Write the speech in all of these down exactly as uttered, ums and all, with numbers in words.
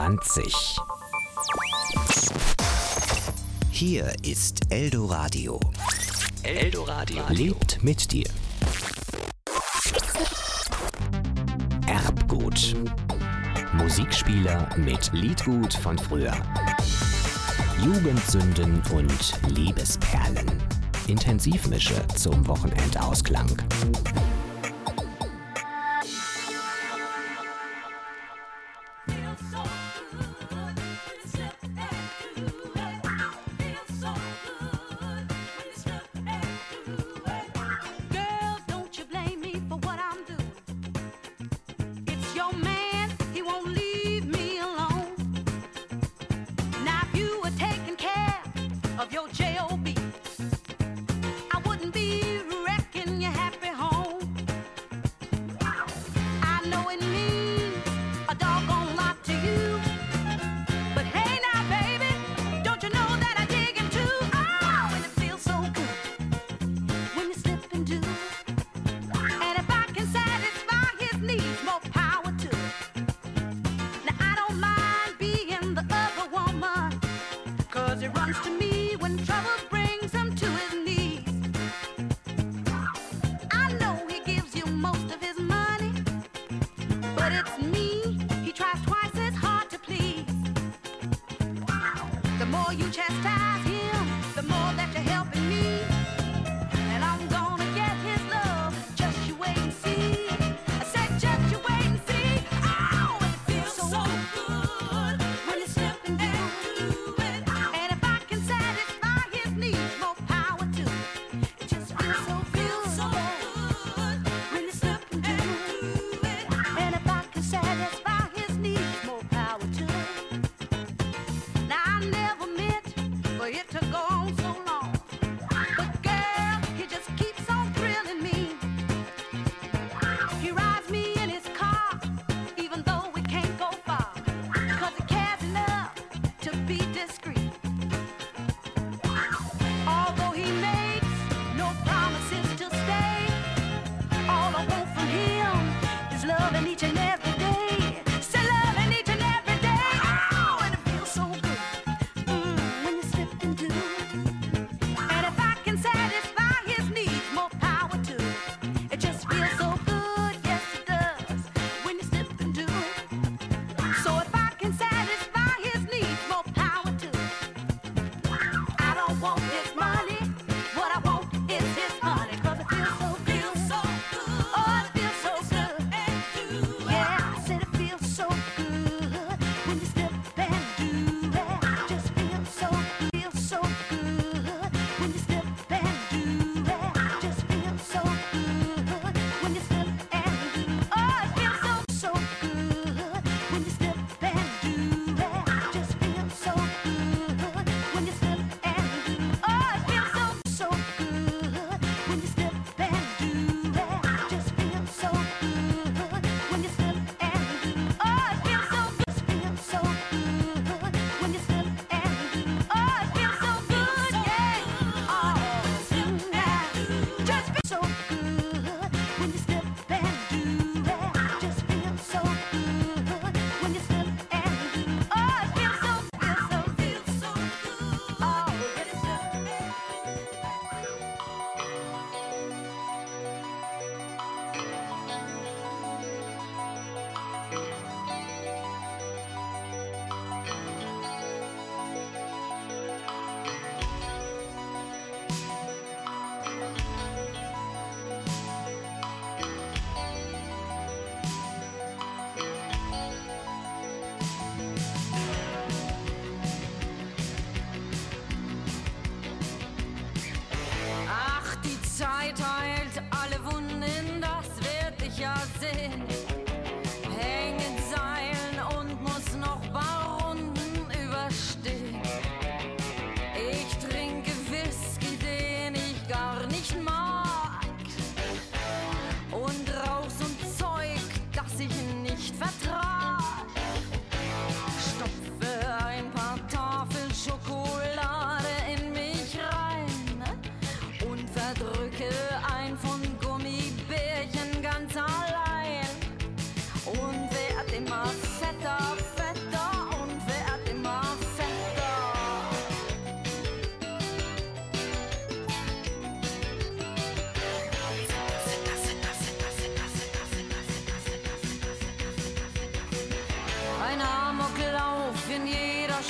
zwanzig. Hier ist Eldoradio. Eldoradio lebt mit dir. Erbgut. Musikspieler mit Liedgut von früher. Jugendsünden und Liebesperlen. Intensivmische zum Wochenendausklang. For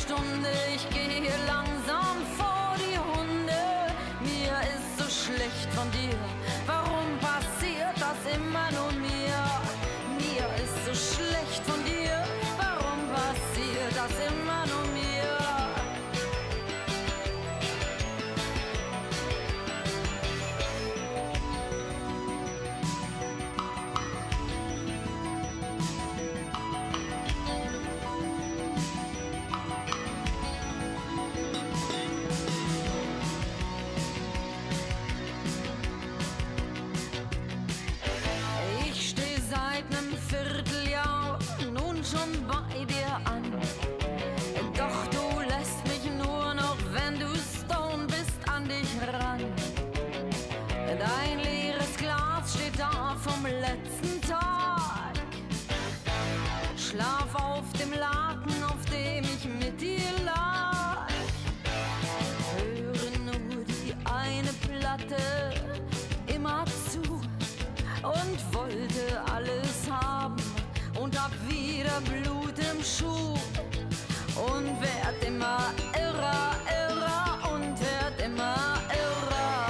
Stunde, ich gehe langsam vor die Hunde. Mir ist so schlecht von dir, warum passiert das immer nur mir? Mir ist so schlecht von dir, warum passiert das immer nur mir? Vierteljahr nun schon bei dir an. Doch du lässt mich nur noch, wenn du stone bist, an dich ran. Dein leeres Glas steht da vom letzten Tag. Schlaf auf dem Laken, auf dem ich mit dir lag. Höre nur die eine Platte immer zu und wollte alles haben und hab wieder Blut im Schuh und werd immer irrer, irrer und werd immer irrer.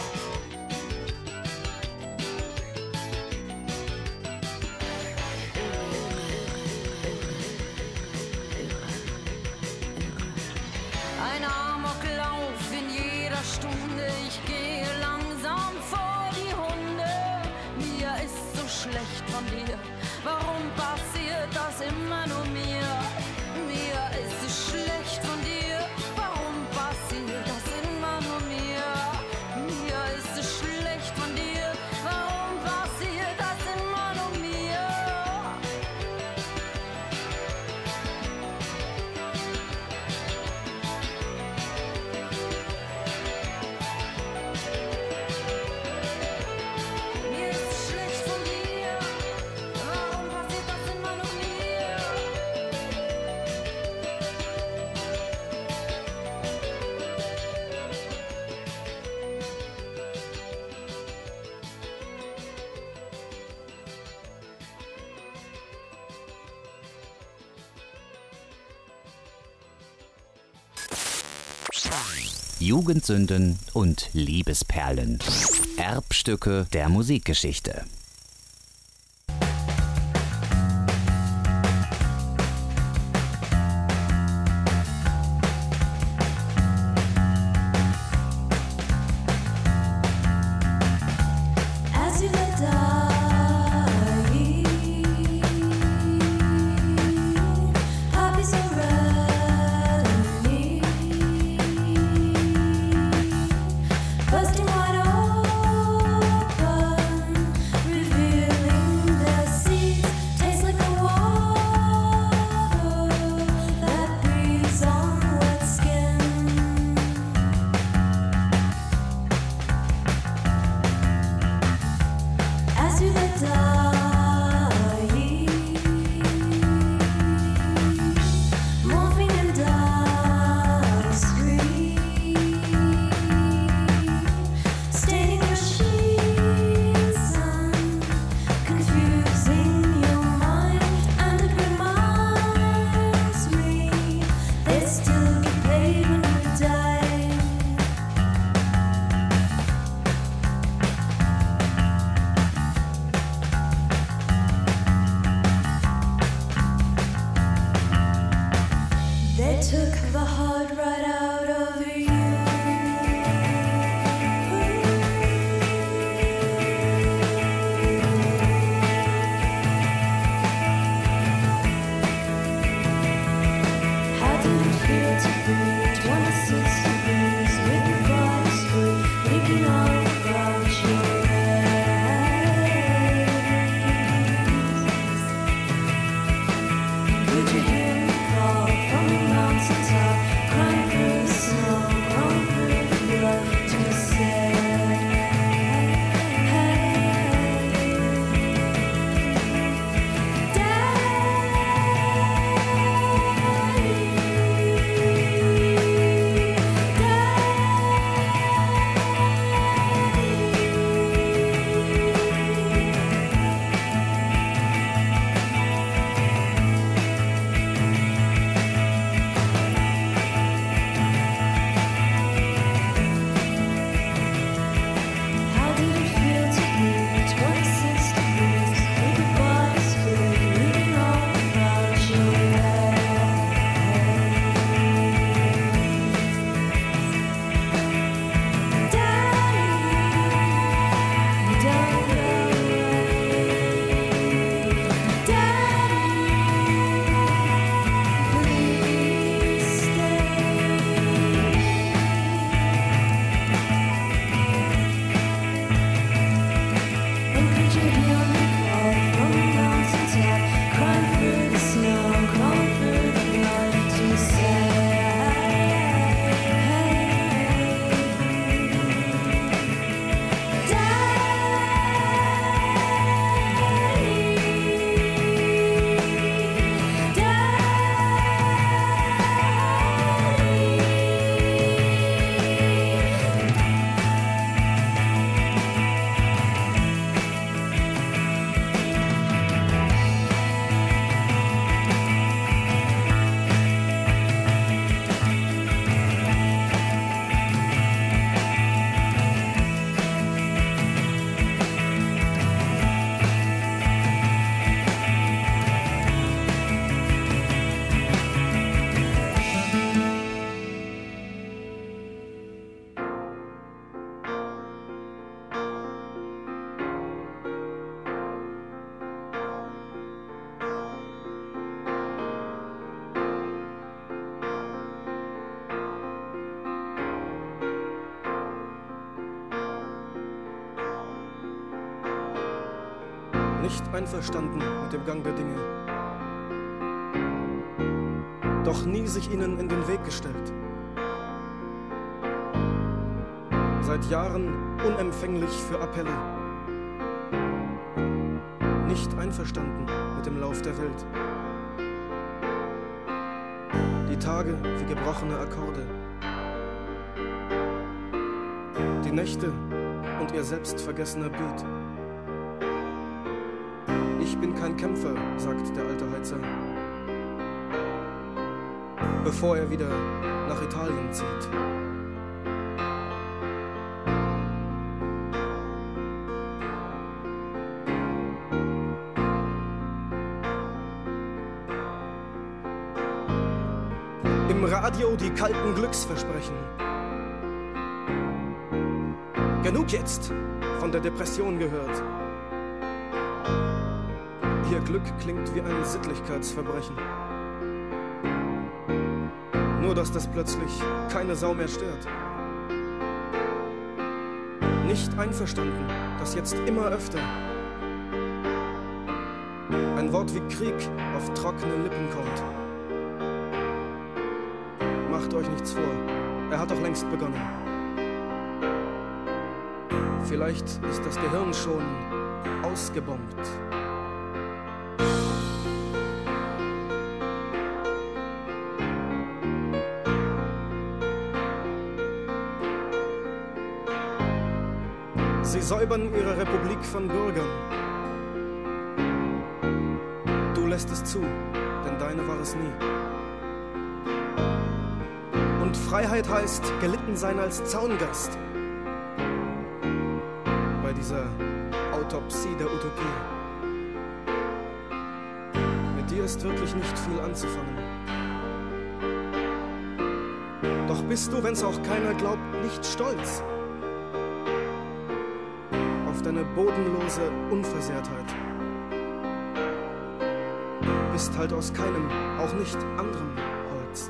Ein Amoklauf in jeder Stunde, ich gehe langsam vor die Hunde. Mir ist so schlecht von dir, warum passiert das immer nur mir? Mir ist so schlecht von dir, warum passiert das immer nur mir? Mir ist so schlecht von dir, warum passiert das immer nur mir? Mir ist so schlecht von dir, warum passiert das immer nur mir? Jugendsünden und Liebesperlen. Erbstücke der Musikgeschichte. As you lay dying, puppies are running, busting wide open, revealing their seeds. Tastes like the water that breathes on wet skin. As you lay dying, morphine and dust green, staining your sheets and confusing your mind. And it reminds me they still get paid when you die. They took the heart right out of you. How did it feel to breathe twenty-six degrees with your body screwed, thinking all about your ex? Would you hear me call from the mountaintop, crying through the einverstanden mit dem Gang der Dinge, doch nie sich ihnen in den Weg gestellt. Seit Jahren unempfänglich für Appelle, nicht einverstanden mit dem Lauf der Welt. Die Tage wie gebrochene Akkorde, die Nächte und ihr selbstvergessener Beat. Ich bin kein Kämpfer, sagt der alte Heizer, bevor er wieder nach Italien zieht. Im Radio die kalten Glücksversprechen. Genug jetzt, von der Depression gehört. Ihr Glück klingt wie ein Sittlichkeitsverbrechen. Nur, dass das plötzlich keine Sau mehr stört. Nicht einverstanden, dass jetzt immer öfter ein Wort wie Krieg auf trockene Lippen kommt. Macht euch nichts vor, er hat doch längst begonnen. Vielleicht ist das Gehirn schon ausgebombt. Sie säubern ihre Republik von Bürgern. Du lässt es zu, denn deine war es nie. Und Freiheit heißt, gelitten sein als Zaungast. Bei dieser Autopsie der Utopie. Mit dir ist wirklich nicht viel anzufangen. Doch bist du, wenn's auch keiner glaubt, nicht stolz auf deine bodenlose Unversehrtheit. Bist halt aus keinem, auch nicht anderem Holz.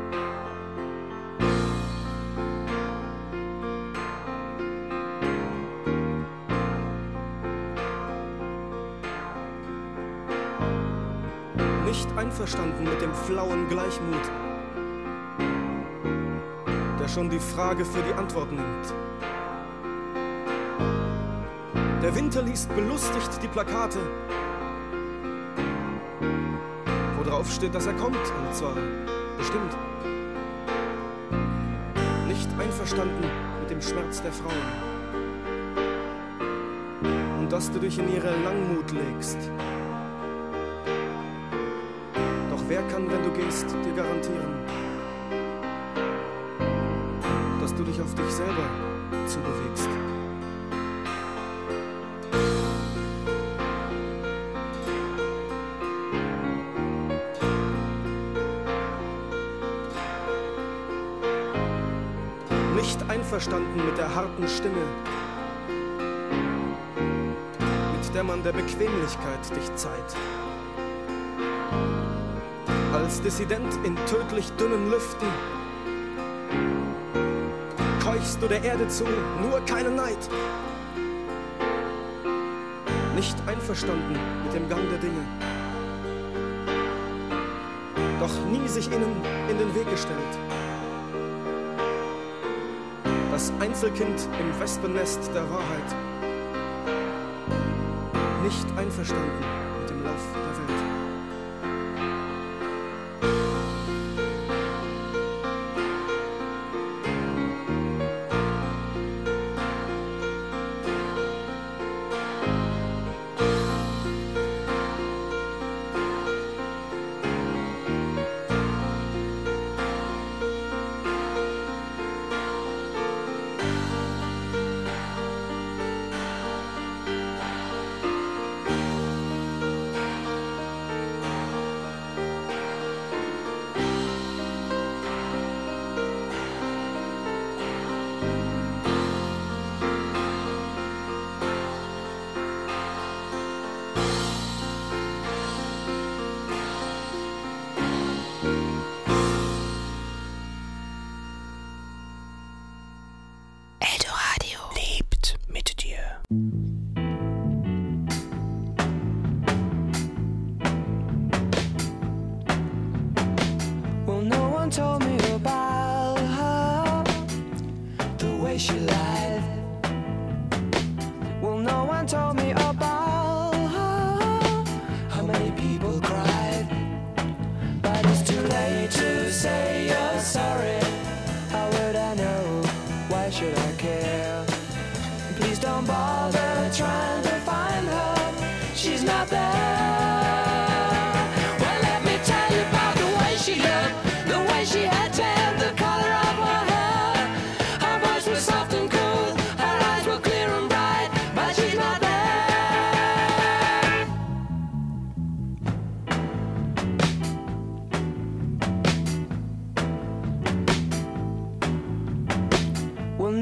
Nicht einverstanden mit dem flauen Gleichmut, der schon die Frage für die Antwort nimmt. Der Winter liest belustigt die Plakate, wo drauf steht, dass er kommt, und zwar bestimmt. Nicht einverstanden mit dem Schmerz der Frauen und dass du dich in ihre Langmut legst. Doch wer kann, wenn du gehst, dir garantieren, dass du dich auf dich selber zubewegst? Nicht einverstanden mit der harten Stimme, mit der man der Bequemlichkeit dich zeiht. Als Dissident in tödlich dünnen Lüften keuchst du der Erde zu, nur keinen Neid. Nicht einverstanden mit dem Gang der Dinge, doch nie sich ihnen in den Weg gestellt. Das Einzelkind im Wespennest der Wahrheit. Nicht einverstanden mit dem Lauf der Welt.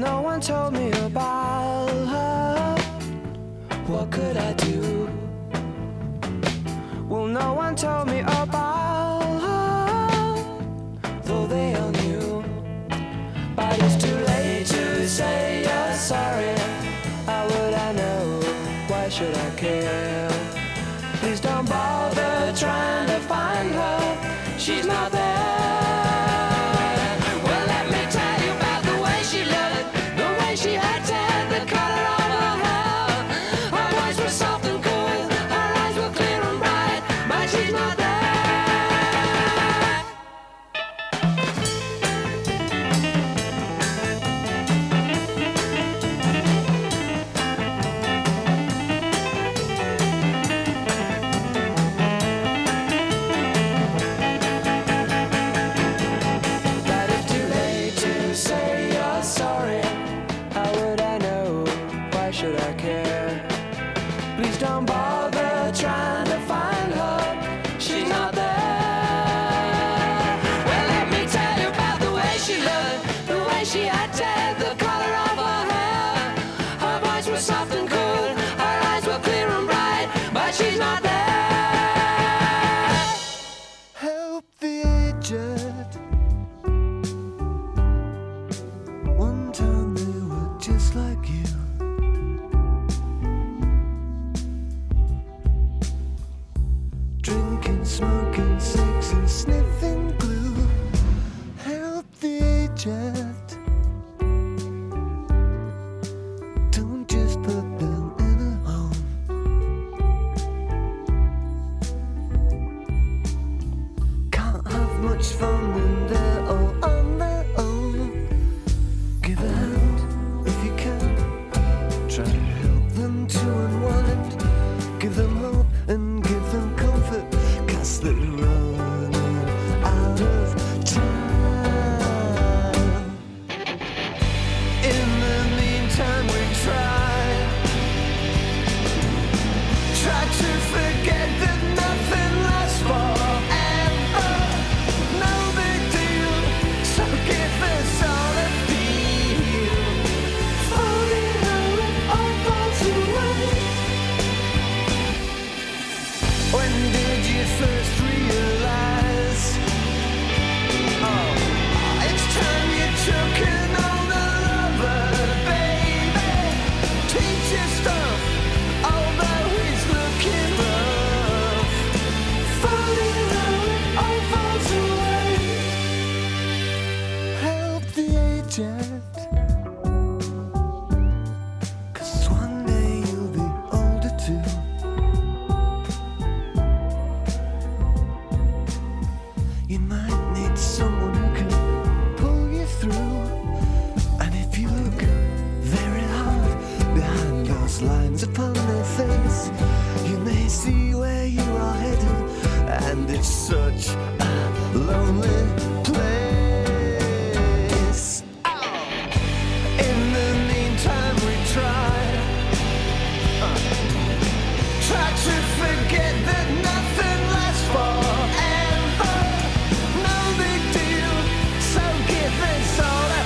no one told me about her. What could I do? Well, no one told me about her, though they all knew. But it's too late to say you're sorry. How would I know? Why should I care? Please don't bother trying to find her. She's not there. Well, let me tell you about the way she looked, the way she had tan, the color of her hair. Her eyes were soft and cool, her eyes were clear and bright, but she's not there. But it's too late to say you're sorry. How would I know? Why should I care? Please don't bother trying to find her. She's not there. Well, let me tell you about the way she looked, the way she had tan, the color of her hair. Her voice was soft and cool, her eyes were clear and bright, but she's not there. Help the aged. One time they were just like you. Drinking, smoking, sex and sniffing glue. Help the aged. Don't just put them in a home. Can't have much fun when they're all on their own. Give a hand if you can. Try to help them to unwind. Give them hope and give them comfort, 'cause they're running out of time. In the meantime we try Try to forget that nothing lasts forever. No big deal, so give us all a feel. Falling how it all falls away. When did you first realize? Oh, it's time you took an older lover, baby. Teach your stuff, although he's looking rough. Falling how it all falls away. Help the aged, 'cause one day you'll be older too. You might need someone who can pull you through. And if you look very hard behind those lines upon their face, you may see where you are headed. And it's such a lonely place. In the meantime we try Try to forget that nothing lasts forever. No big deal, so give us all a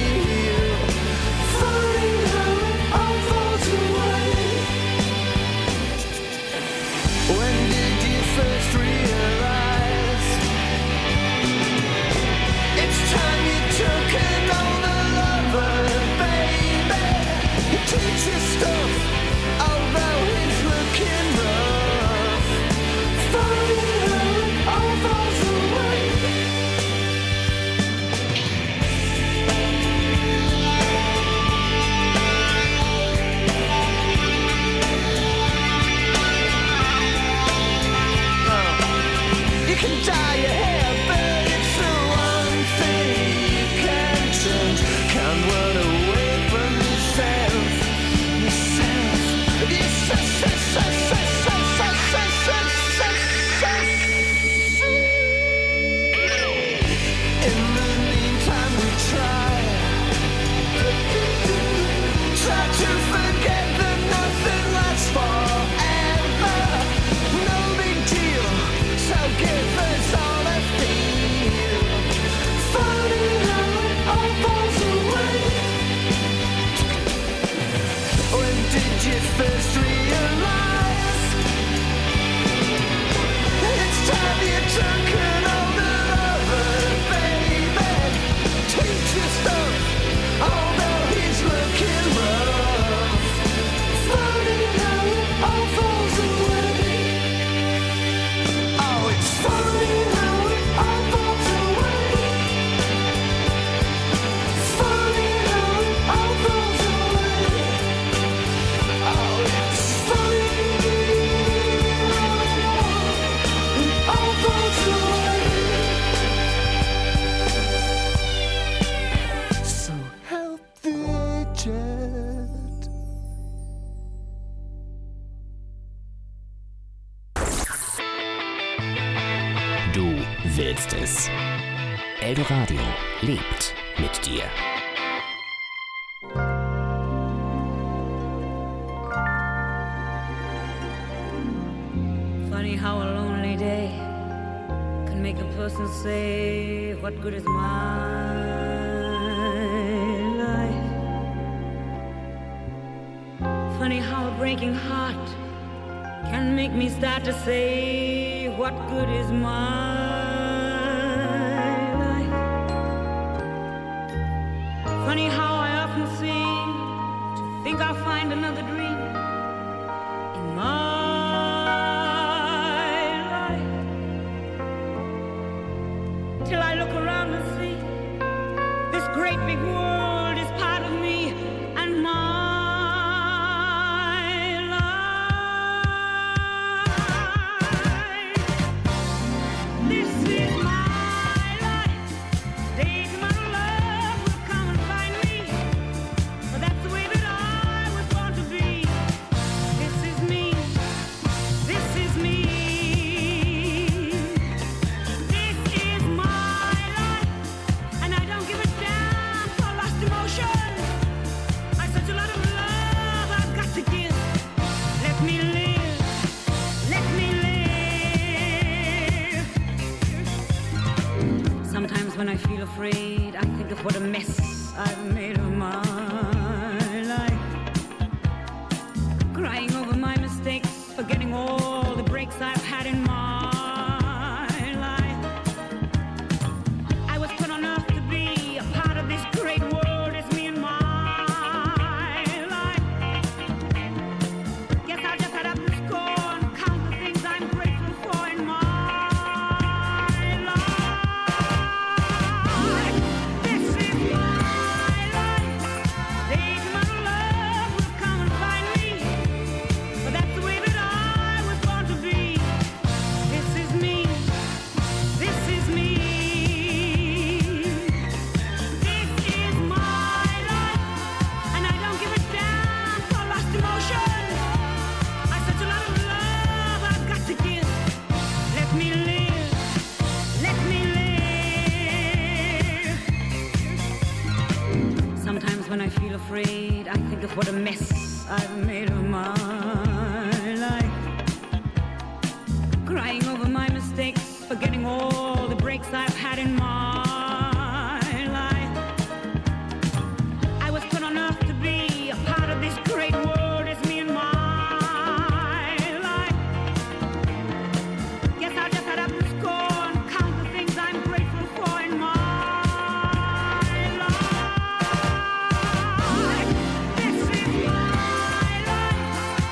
feel. Falling how it all falls away. ist es. Eldoradio lebt mit dir. Funny how a lonely day can make a person say, what good is my life? Funny how a breaking heart can make me start to say, what good is my life? Funny how I often seem to think I'll find another dream in my till I look around and see this great big world is part of me and my life. This is my life. Days my love will come and find me, but that's the way that I was born to be. This is me. This is me. When I feel afraid, I think of what a mess I've made of my life. Crying over my mistakes, forgetting all the breaks I've had in my life. I was put on earth to be a part of this great world. It's me and my life. Guess I'll just add up the score and count the things I'm grateful for in my when I feel afraid, I think of what a mess I've made of my life. Crying over my mistakes, forgetting all the breaks I've had in my life. I was put on earth to be a part of this great world. It's me and my life. Guess I'll just add up the score and count the things I'm grateful for in my life. This is my life.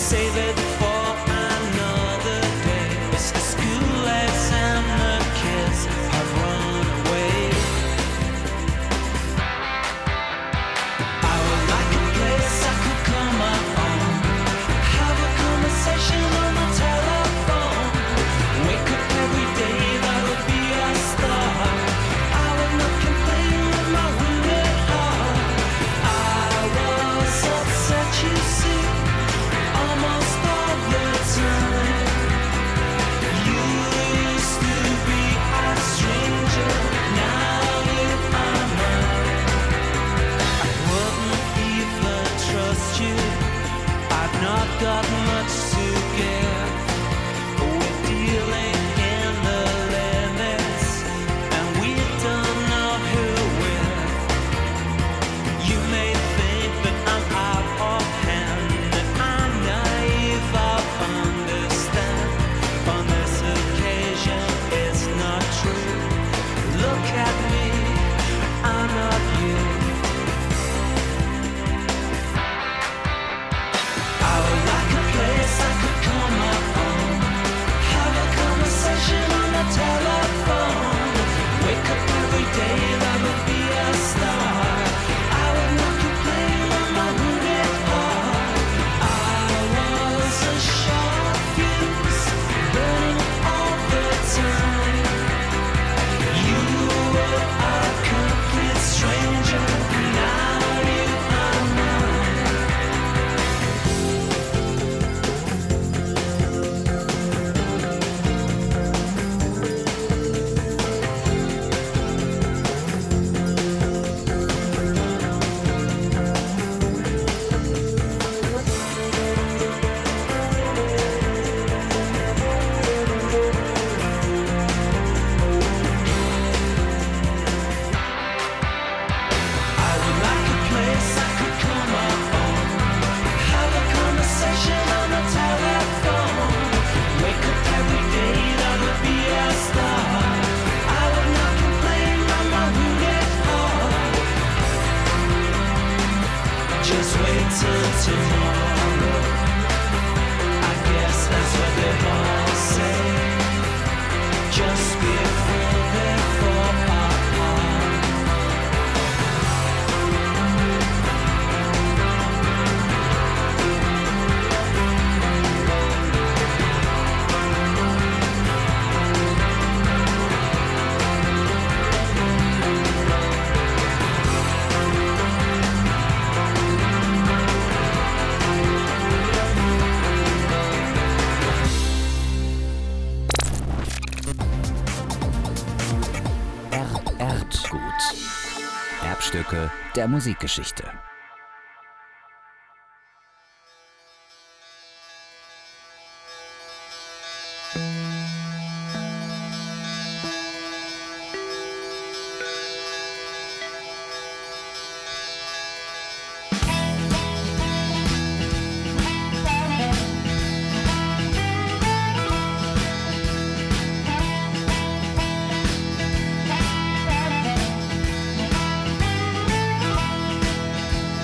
Save it for another day. It's the school lights and the kids have run away. I would like a place I could come up on, have a conversation on the telephone, wake up every day, that would be a start. I would not complain with my wounded heart. I was upset, you see, almost all the time. You used to be a stranger, now you are mine. I wouldn't even trust you, I've not got much to give. We're dealing in the limits, and we don't know who with. You may think that I'm out of hand, that I'm naive, I'll understand. On this occasion, it's not true. Look at me, I'm not you. I would like a place I could come up on, have a conversation on the telephone, wake up every day, that would be a start. I would not complain on my wounded heart. I was a short fuse, burning all the time. You were a complete stranger, now you are mine. I would like a place I could come up on, have a conversation on the telephone, wake up every day, that would be a start. I would not complain on my wounded heart. Just wait till tomorrow, I guess that's what they all say. Just before they fall apart. Erdgut. Erbstücke der Musikgeschichte. Thank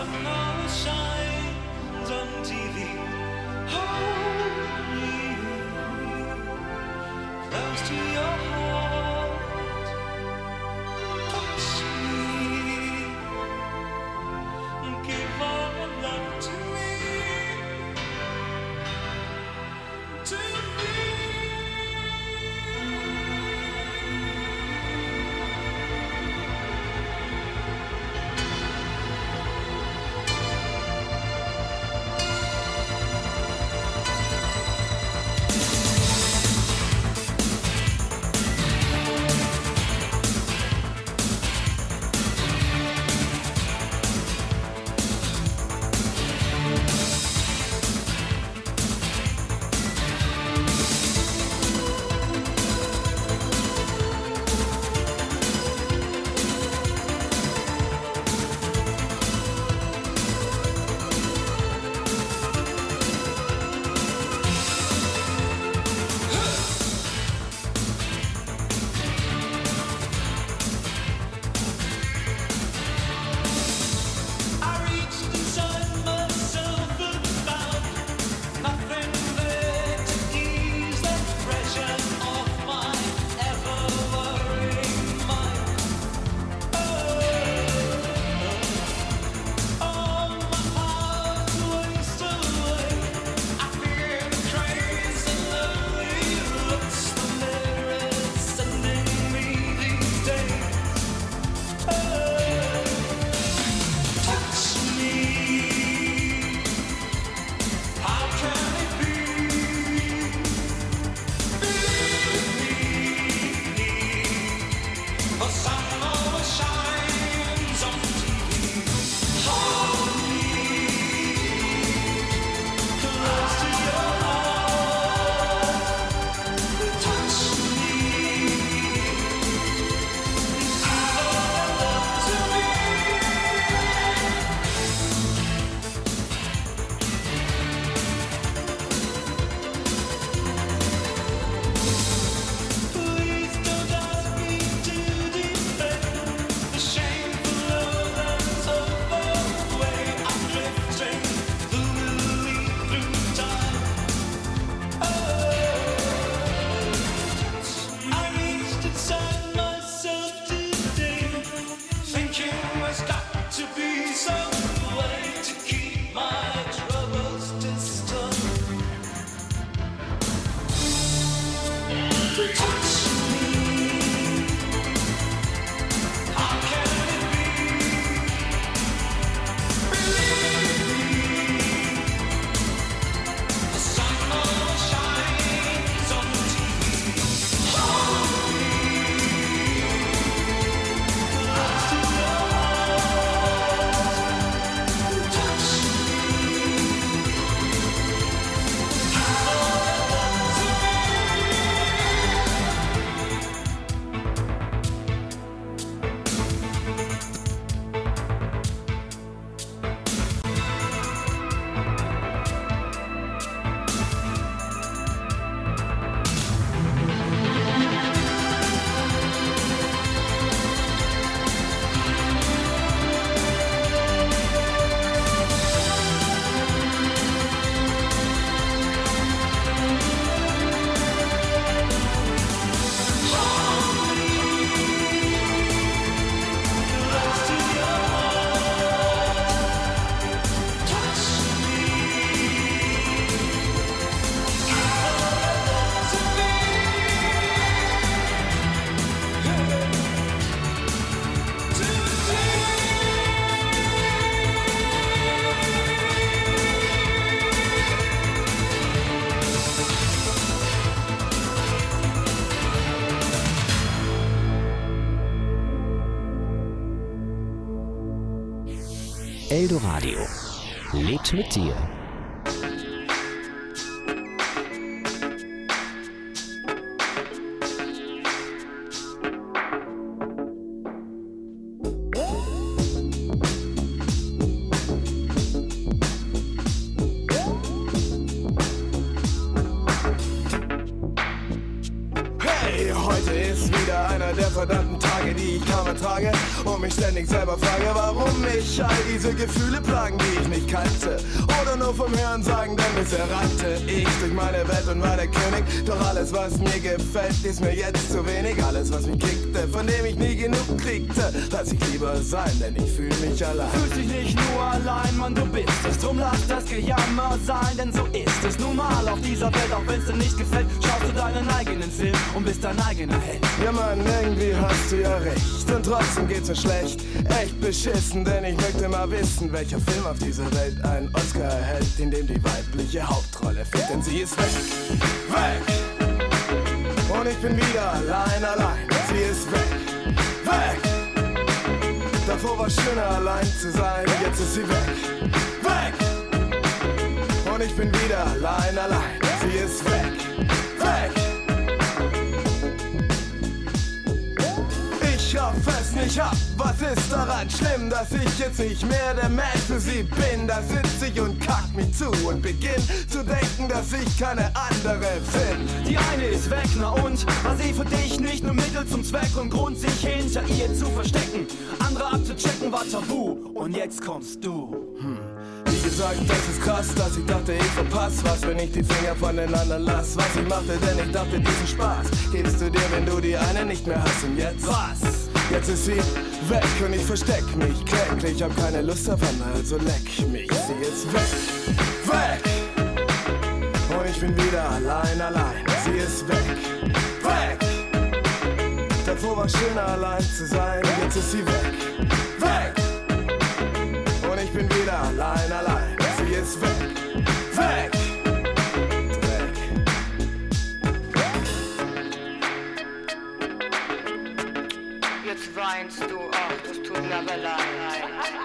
sun always shines on T V. Hold me close to your heart. Touch me and give all your love to me. To me. Eldoradio lebt mit dir. Hey, heute ist wieder einer der verdammten Tage, Tage, die ich kaum ertrage und mich ständig selber frage, warum mich all diese Gefühle plagen, die ich nicht kannte oder nur vom Hören sagen, denn bisher rannte ich durch meine Welt und war der König. Doch alles, was mir gefällt, ist mir jetzt zu wenig. Alles, was mich kickte, von dem ich nie genug kriegte, lass ich lieber sein, denn ich fühle mich allein. Fühlst dich nicht nur allein, Mann, du bist es. Drum lass das Gejammer sein, denn so ist es nun mal auf dieser Welt. Auch wenn's dir nicht gefällt, schaust du deinen eigenen Film und bist dein eigener Held. Ja Mann, irgendwie hast du ja recht und trotzdem geht's mir schlecht. Echt beschissen, denn ich möchte mal wissen, welcher Film auf dieser Welt einen Oscar erhält, in dem die weibliche Hauptrolle fehlt, denn sie ist weg, weg. Und ich bin wieder allein, allein, sie ist weg, weg. Davor war schöner allein zu sein, jetzt ist sie weg, weg. Und ich bin wieder allein, allein, sie ist weg, weg. Ich raff es nicht ab, was ist daran schlimm, dass ich jetzt nicht mehr der Mensch für sie bin? Da sitz ich und kack mich zu und beginn zu denken, dass ich keine andere bin. Die eine ist weg, na und? War sie für dich nicht nur Mittel zum Zweck und Grund, sich hinter ihr zu verstecken? Andere abzuchecken war tabu und jetzt kommst du. Hm. Wie gesagt, das ist krass, dass ich dachte, ich verpass was, wenn ich die Finger von den anderen lass. Was ich machte, denn ich dachte, diesen Spaß gibst du dir, wenn du die eine nicht mehr hast. Und jetzt? Was? Jetzt ist sie weg und ich versteck mich kläglich. Hab keine Lust auf andere, also leck mich. Sie ist weg, weg. Und ich bin wieder allein, allein. Sie ist weg, weg. Davor war schöner allein zu sein, jetzt ist sie weg, weg. Und ich bin wieder allein, allein. Sie ist weg, weg. Jetzt weinst du, ach, das tut mir aber leid.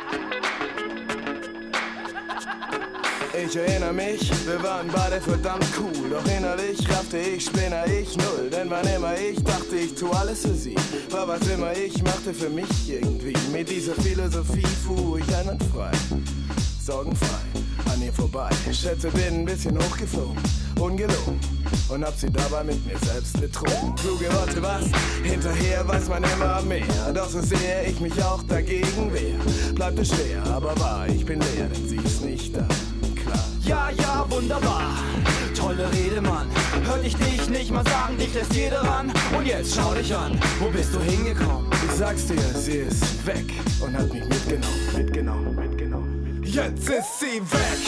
Ich erinnere mich, wir waren beide verdammt cool. Doch innerlich raffte ich, spinner ich null. Denn wann immer ich dachte, ich tu alles für sie, war was immer ich machte für mich irgendwie. Mit dieser Philosophie fuhr ich einwandfrei, sorgenfrei an ihr vorbei. Ich schätze, bin ein bisschen hochgeflogen, ungelogen, und hab sie dabei mit mir selbst betrogen. Kluge Worte, was? Hinterher weiß man immer mehr. Doch so sehr ich mich auch dagegen wehr, bleibt es schwer, aber wahr, ich bin leer, denn sie ist nicht da. Klar. Ja, ja, wunderbar. Tolle Rede, Mann. Hört ich dich nicht mal sagen, dich lässt jeder ran. Und jetzt schau dich an, wo bist du hingekommen? Ich sag's dir, sie ist weg und hat mich mitgenommen, mitgenommen, mitgenommen. Jetzt ist sie weg,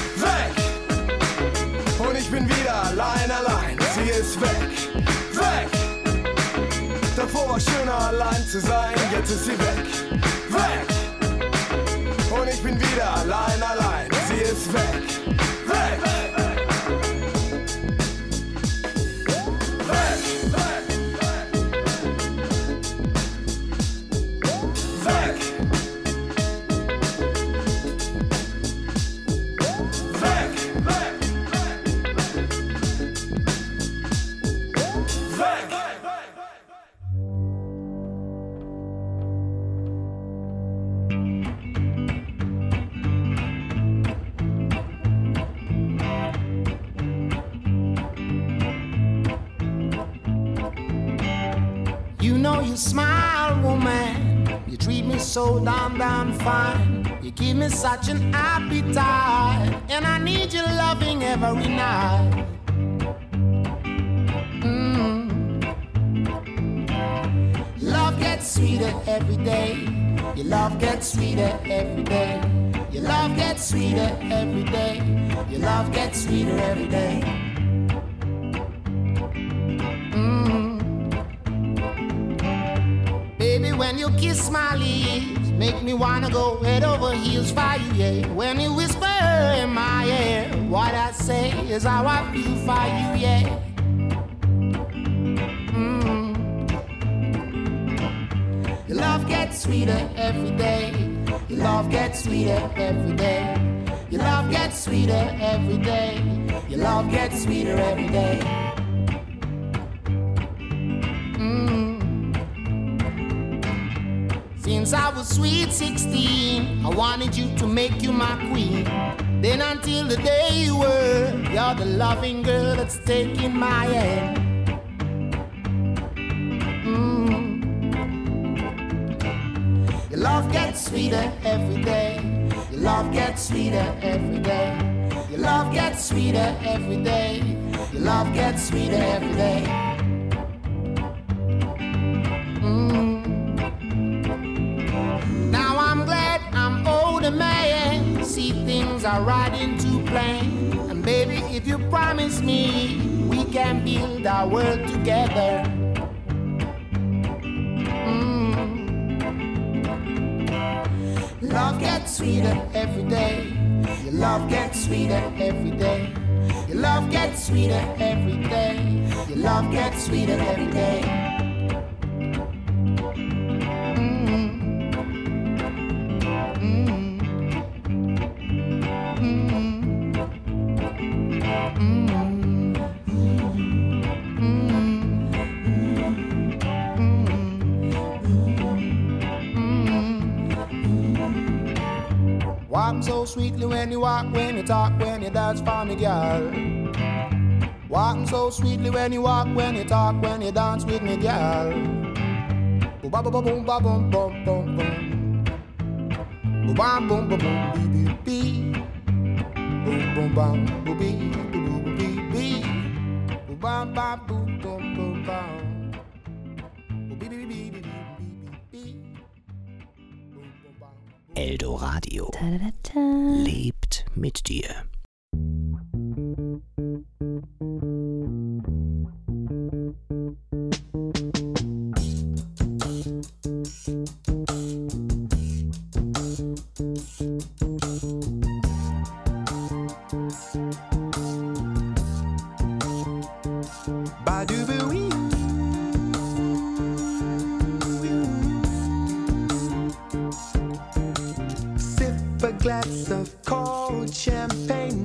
weg. Und ich bin wieder allein, allein. Sie ist weg, weg. Davor war schöner allein zu sein, jetzt ist sie weg, weg. Und ich bin wieder allein, allein. Sie ist weg, weg. You smile, woman, you treat me so damn, damn fine. You give me such an appetite, and I need your loving every night. Mm. Love gets sweeter every day. Your love gets sweeter every day. Your love gets sweeter every day. Your love gets sweeter every day. When you kiss my lips, make me wanna go head over heels for you, yeah. When you whisper in my ear, what I say is how I feel for you, yeah. Mm. Your love gets sweeter every day. Your love gets sweeter every day. Your love gets sweeter every day. Your love gets sweeter every day. Since I was sweet sixteen, I wanted you to make you my queen. Then until the day you were, you're the loving girl that's taking my hand. Mm. sweeter every day. Your love gets sweeter every day. Your love gets sweeter every day. Your love gets sweeter every day. Mm. Now I'm glad I'm older man. See, things are right into plan. And baby, if you promise me, we can build our world together. Love gets sweeter every day. Your love gets sweeter every day. Your love gets sweeter every day. Your love gets sweeter every day. Walk so sweetly when you walk, when you talk, when you dance for me, girl. Walking so sweetly when you walk, when you talk, when you dance with me, girl. Boom, ba, boom, boom, ba, boom, boom, boom, boom. Boom, bam, boom, boom, boom, bee, bee, bee. Boom, boom, bam, boom, bee, boom, boom, bee, bee. Boom, bam, bam, boom, boom, boom, bam. Boom, bee, bee, bee, bee, bee, bee, bee. Eldoradio lebt mit dir. Glass of cold champagne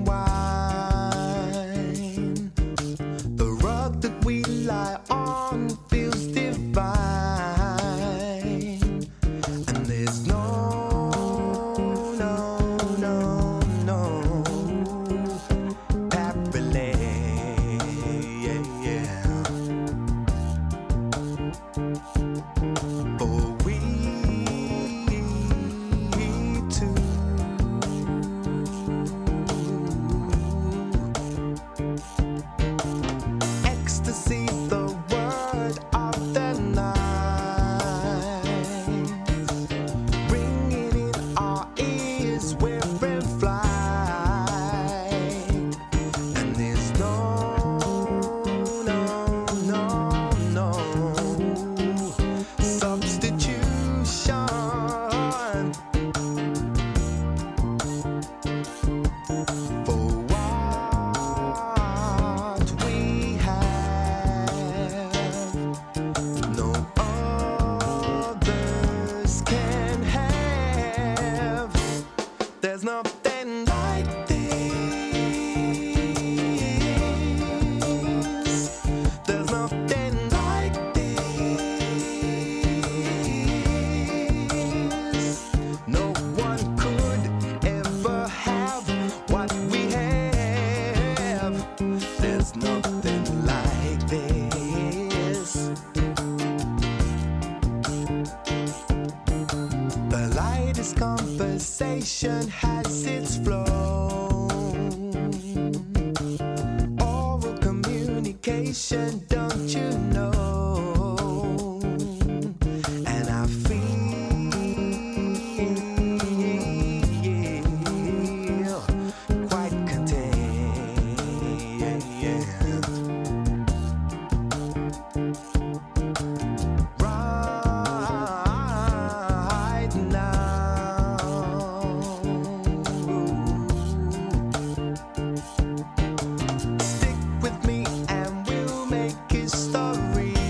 wine. The rug that we lie on feels divine. And there's no, no, no, no parallel, yeah, yeah. For we two. Ecstasy, the word of the night, ringing in our ears, we're in flight, and there's no, no, no, no substitution for what we have. No others can have. There's nothing like this. There's nothing like this. No one could ever have what we have. There's nothing like this. The lightest conversation has its flow. Oral communication, don't you know? And I feel quite content, right now. Stick with me and we'll make history.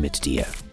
mit dir.